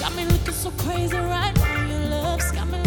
Got me looking so crazy right now. Your love's got me